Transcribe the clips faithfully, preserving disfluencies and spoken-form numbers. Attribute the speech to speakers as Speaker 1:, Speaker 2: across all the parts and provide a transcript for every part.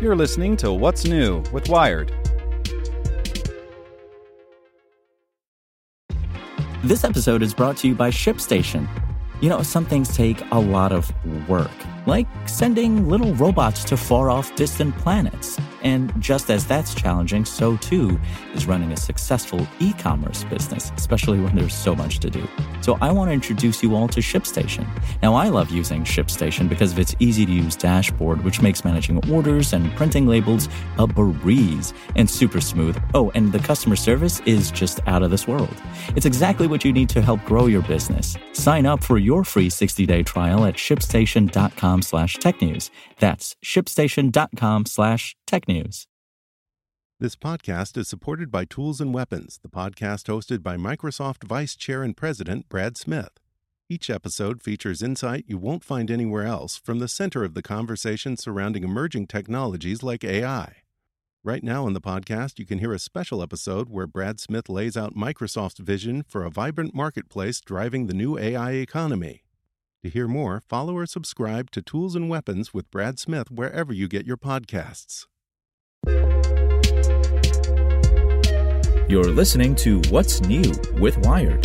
Speaker 1: You're listening to What's New with Wired.
Speaker 2: This episode is brought to you by ShipStation. You know, some things take a lot of work, like sending little robots to far-off distant planets. And just as that's challenging, so too is running a successful e-commerce business, especially when there's so much to do. So I want to introduce you all to ShipStation. Now, I love using ShipStation because of its easy-to-use dashboard, which makes managing orders and printing labels a breeze and super smooth. Oh, and the customer service is just out of this world. It's exactly what you need to help grow your business. Sign up for your free sixty-day trial at shipstation.com slash technews. That's shipstation.com slash technews.
Speaker 3: This podcast is supported by Tools and Weapons, the podcast hosted by Microsoft Vice Chair and President Brad Smith. Each episode features insight you won't find anywhere else from the center of the conversation surrounding emerging technologies like A I. Right now in the podcast, you can hear a special episode where Brad Smith lays out Microsoft's vision for a vibrant marketplace driving the new A I economy. To hear more, follow or subscribe to Tools and Weapons with Brad Smith wherever you get your podcasts.
Speaker 2: You're listening to What's New with Wired.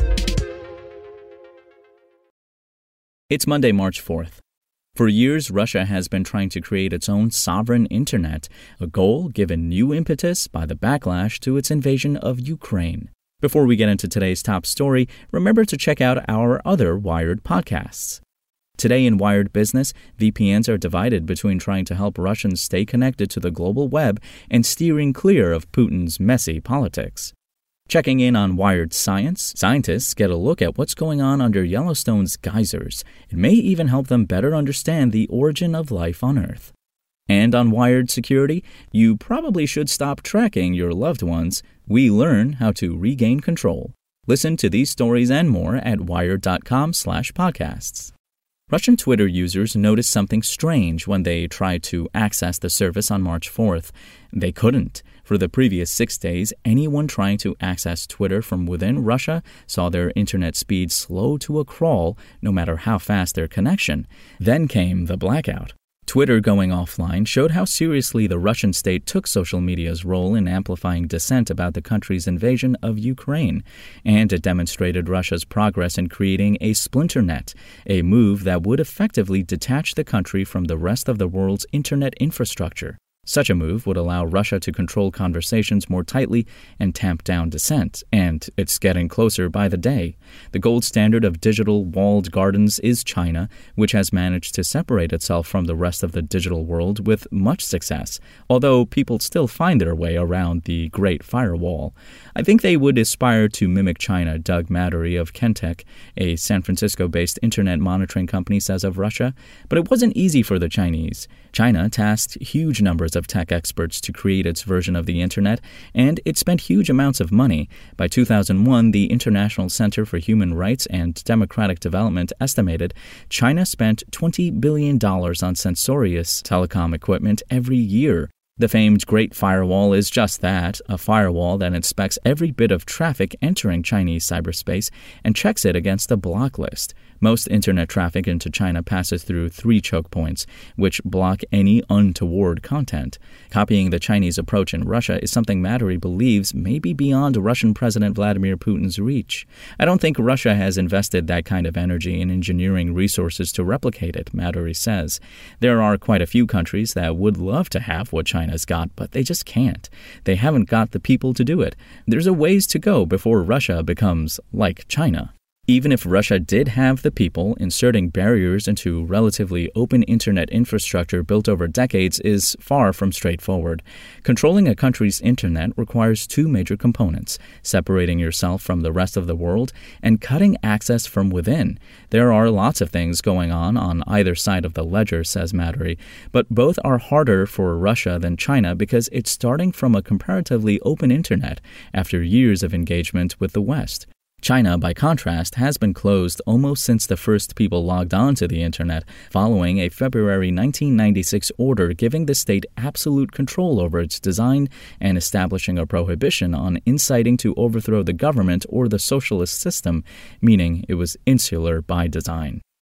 Speaker 2: It's Monday, March fourth. For years, Russia has been trying to create its own sovereign internet, a goal given new impetus by the backlash to its invasion of Ukraine. Before we get into today's top story, remember to check out our other Wired podcasts. Today in Wired Business, V P Ns are divided between trying to help Russians stay connected to the global web and steering clear of Putin's messy politics. Checking in on Wired Science, scientists get a look at what's going on under Yellowstone's geysers. It may even help them better understand the origin of life on Earth. And on Wired Security, you probably should stop tracking your loved ones. We learn how to regain control. Listen to these stories and more at wired.com slash podcasts. Russian Twitter users noticed something strange when they tried to access the service on March fourth. They couldn't. For the previous six days, anyone trying to access Twitter from within Russia saw their internet speed slow to a crawl, no matter how fast their connection. Then came the blackout. Twitter going offline showed how seriously the Russian state took social media's role in amplifying dissent about the country's invasion of Ukraine, and it demonstrated Russia's progress in creating a splinter net, a move that would effectively detach the country from the rest of the world's internet infrastructure. Such a move would allow Russia to control conversations more tightly and tamp down dissent, and it's getting closer by the day. The gold standard of digital walled gardens is China, which has managed to separate itself from the rest of the digital world with much success, although people still find their way around the Great Firewall. I think they would aspire to mimic China, Doug Mattery of Kentech, a San Francisco-based internet monitoring company, says of Russia, but it wasn't easy for the Chinese. China tasked huge numbers of tech experts to create its version of the internet, and it spent huge amounts of money. By two thousand one, the International Center for Human Rights and Democratic Development estimated China spent twenty billion dollars on censorious telecom equipment every year. The famed Great Firewall is just that, a firewall that inspects every bit of traffic entering Chinese cyberspace and checks it against a block list. Most internet traffic into China passes through three choke points, which block any untoward content. Copying the Chinese approach in Russia is something Mattery believes may be beyond Russian President Vladimir Putin's reach. I don't think Russia has invested that kind of energy in engineering resources to replicate it, Mattery says. There are quite a few countries that would love to have what China's got, but they just can't. They haven't got the people to do it. There's a ways to go before Russia becomes like China. Even if Russia did have the people, inserting barriers into relatively open internet infrastructure built over decades is far from straightforward. Controlling a country's internet requires two major components: separating yourself from the rest of the world and cutting access from within. There are lots of things going on on either side of the ledger, says Mattery, but both are harder for Russia than China because it's starting from a comparatively open internet after years of engagement with the West. China, by contrast, has been closed almost since the first people logged on to the internet, following a February nineteen ninety-six order giving the state absolute control over its design and establishing a prohibition on inciting to overthrow the government or the socialist system, meaning it was insular by design.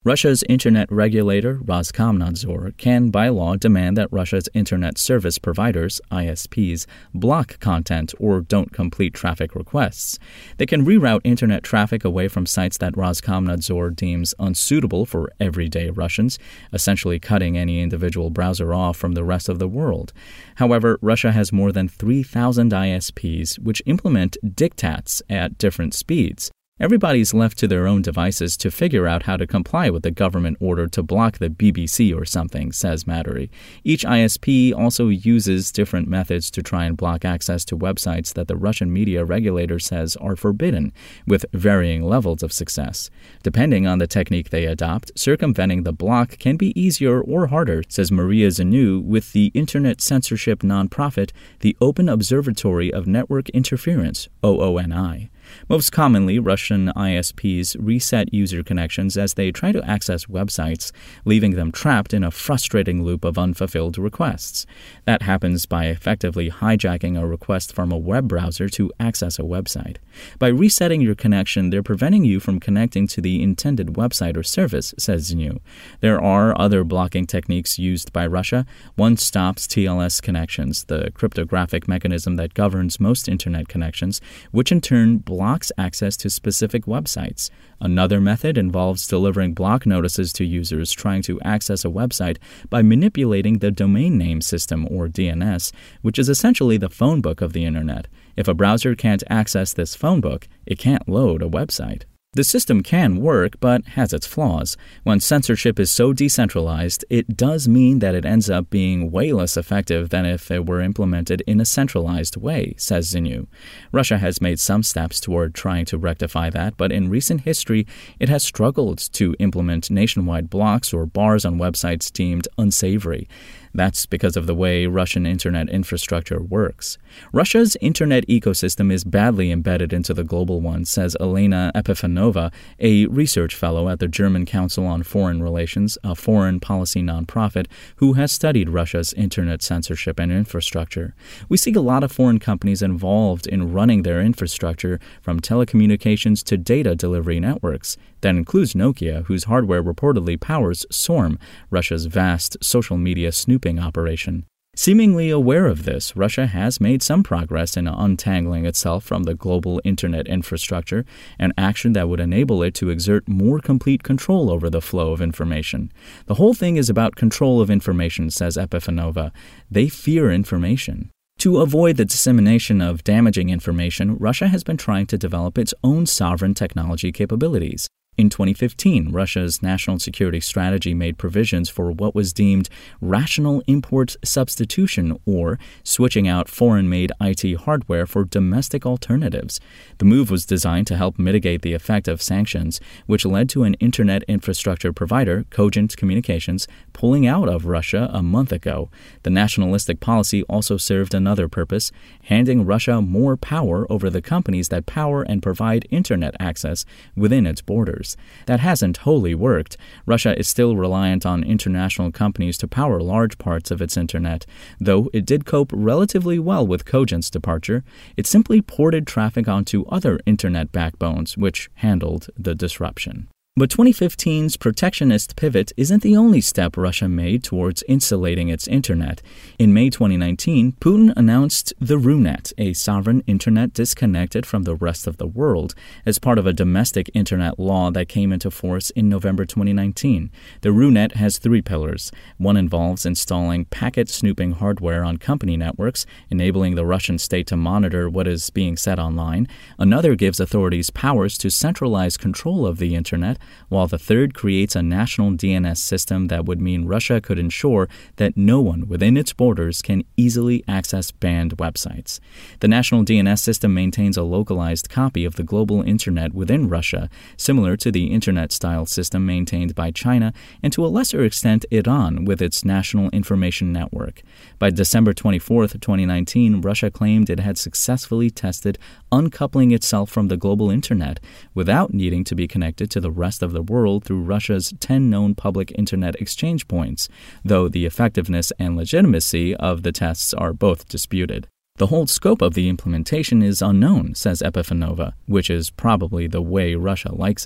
Speaker 2: Russia's internet regulator, Roskomnadzor, can by law demand that Russia's internet service providers, I S Ps, block content or don't complete traffic requests. They can reroute internet traffic away from sites that Roskomnadzor deems unsuitable for everyday Russians, essentially cutting any individual browser off from the rest of the world. However, Russia has more than three thousand I S Ps which implement diktats at different speeds. Everybody's left to their own devices to figure out how to comply with the government order to block the B B C or something, says Mattery. Each I S P also uses different methods to try and block access to websites that the Russian media regulator says are forbidden, with varying levels of success. Depending on the technique they adopt, circumventing the block can be easier or harder, says Maria Zanu with the internet censorship nonprofit, the Open Observatory of Network Interference, O O N I. Most commonly, Russian I S Ps reset user connections as they try to access websites, leaving them trapped in a frustrating loop of unfulfilled requests. That happens by effectively hijacking a request from a web browser to access a website. By resetting your connection, they're preventing you from connecting to the intended website or service, says Zinu. There are other blocking techniques used by Russia. One stops T L S connections, the cryptographic mechanism that governs most internet connections, which in turn blocks access to specific websites. Another method involves delivering block notices to users trying to access a website by manipulating the domain name system, or D N S, which is essentially the phone book of the internet. If a browser can't access this phone book, it can't load a website. The system can work, but has its flaws. When censorship is so decentralized, it does mean that it ends up being way less effective than if it were implemented in a centralized way, says Zinu. Russia has made some steps toward trying to rectify that, but in recent history, it has struggled to implement nationwide blocks or bars on websites deemed unsavory. That's because of the way Russian internet infrastructure works. Russia's internet ecosystem is badly embedded into the global one, says Elena Epifanova, a research fellow at the German Council on Foreign Relations, a foreign policy nonprofit who has studied Russia's internet censorship and infrastructure. We see a lot of foreign companies involved in running their infrastructure, from telecommunications to data delivery networks. That includes Nokia, whose hardware reportedly powers SORM, Russia's vast social media snooping operation. Seemingly aware of this, Russia has made some progress in untangling itself from the global internet infrastructure, an action that would enable it to exert more complete control over the flow of information. The whole thing is about control of information, says Epifanova. They fear information. To avoid the dissemination of damaging information, Russia has been trying to develop its own sovereign technology capabilities. In twenty fifteen, Russia's national security strategy made provisions for what was deemed rational import substitution, or switching out foreign-made I T hardware for domestic alternatives. The move was designed to help mitigate the effect of sanctions, which led to an internet infrastructure provider, Cogent Communications, pulling out of Russia a month ago. The nationalistic policy also served another purpose, handing Russia more power over the companies that power and provide internet access within its borders. That hasn't wholly worked. Russia is still reliant on international companies to power large parts of its internet. Though it did cope relatively well with Cogent's departure, it simply ported traffic onto other internet backbones, which handled the disruption. But twenty fifteen's protectionist pivot isn't the only step Russia made towards insulating its internet. In May twenty nineteen, Putin announced the RUNET, a sovereign internet disconnected from the rest of the world, as part of a domestic internet law that came into force in November twenty nineteen. The RUNET has three pillars. One involves installing packet snooping hardware on company networks, enabling the Russian state to monitor what is being said online. Another gives authorities powers to centralize control of the internet, while the third creates a national D N S system that would mean Russia could ensure that no one within its borders can easily access banned websites. The national D N S system maintains a localized copy of the global internet within Russia, similar to the internet-style system maintained by China and to a lesser extent Iran with its National Information Network. By December twenty-fourth, twenty nineteen, Russia claimed it had successfully tested uncoupling itself from the global internet without needing to be connected to the rest of the world through Russia's ten known public internet exchange points, though the effectiveness and legitimacy of the tests are both disputed. The whole scope of the implementation is unknown, says Epifanova, which is probably the way Russia likes it.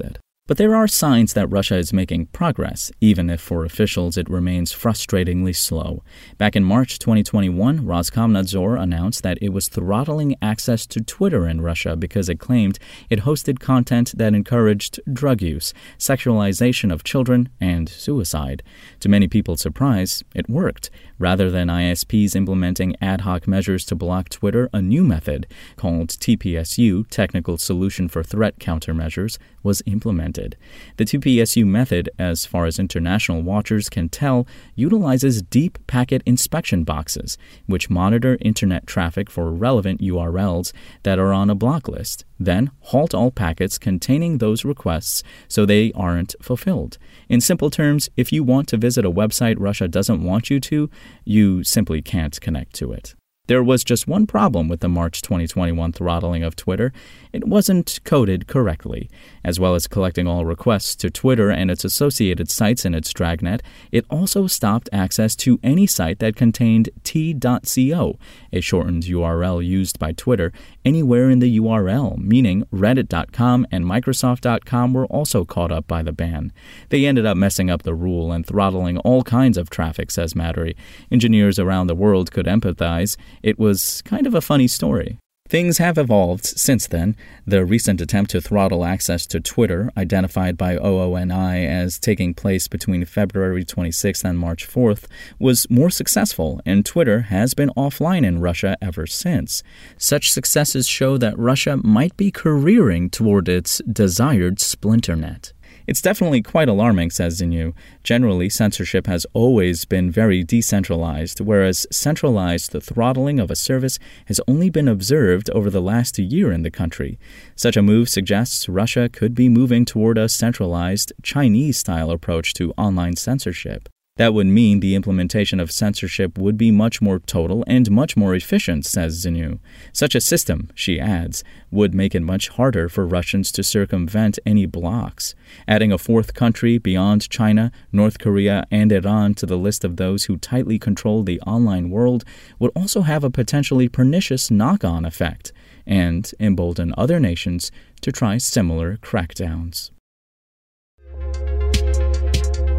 Speaker 2: But there are signs that Russia is making progress, even if for officials it remains frustratingly slow. Back in March twenty twenty-one, Roskomnadzor announced that it was throttling access to Twitter in Russia because it claimed it hosted content that encouraged drug use, sexualization of children, and suicide. To many people's surprise, it worked. Rather than I S Ps implementing ad hoc measures to block Twitter, a new method, called T P S U, Technical Solution for Threat Countermeasures, was implemented. The T P S U method, as far as international watchers can tell, utilizes deep packet inspection boxes, which monitor Internet traffic for relevant U R Ls that are on a block list, then halt all packets containing those requests so they aren't fulfilled. In simple terms, if you want to visit a website Russia doesn't want you to, you simply can't connect to it. There was just one problem with the March twenty twenty-one throttling of Twitter. It wasn't coded correctly. As well as collecting all requests to Twitter and its associated sites in its dragnet, it also stopped access to any site that contained t dot co, a shortened U R L used by Twitter, anywhere in the U R L, meaning reddit dot com and microsoft dot com were also caught up by the ban. They ended up messing up the rule and throttling all kinds of traffic, says Mattery. Engineers around the world could empathize. It was kind of a funny story. Things have evolved since then. The recent attempt to throttle access to Twitter, identified by O O N I as taking place between February twenty-sixth and March fourth, was more successful, and Twitter has been offline in Russia ever since. Such successes show that Russia might be careering toward its desired splinternet. It's definitely quite alarming, says Zinyu. Generally, censorship has always been very decentralized, whereas centralized throttling of a service has only been observed over the last year in the country. Such a move suggests Russia could be moving toward a centralized, Chinese-style approach to online censorship. That would mean the implementation of censorship would be much more total and much more efficient, says Zinyu. Such a system, she adds, would make it much harder for Russians to circumvent any blocks. Adding a fourth country beyond China, North Korea, and Iran to the list of those who tightly control the online world would also have a potentially pernicious knock-on effect and embolden other nations to try similar crackdowns.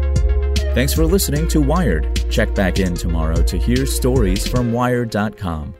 Speaker 2: Thanks for listening to Wired. Check back in tomorrow to hear stories from Wired dot com.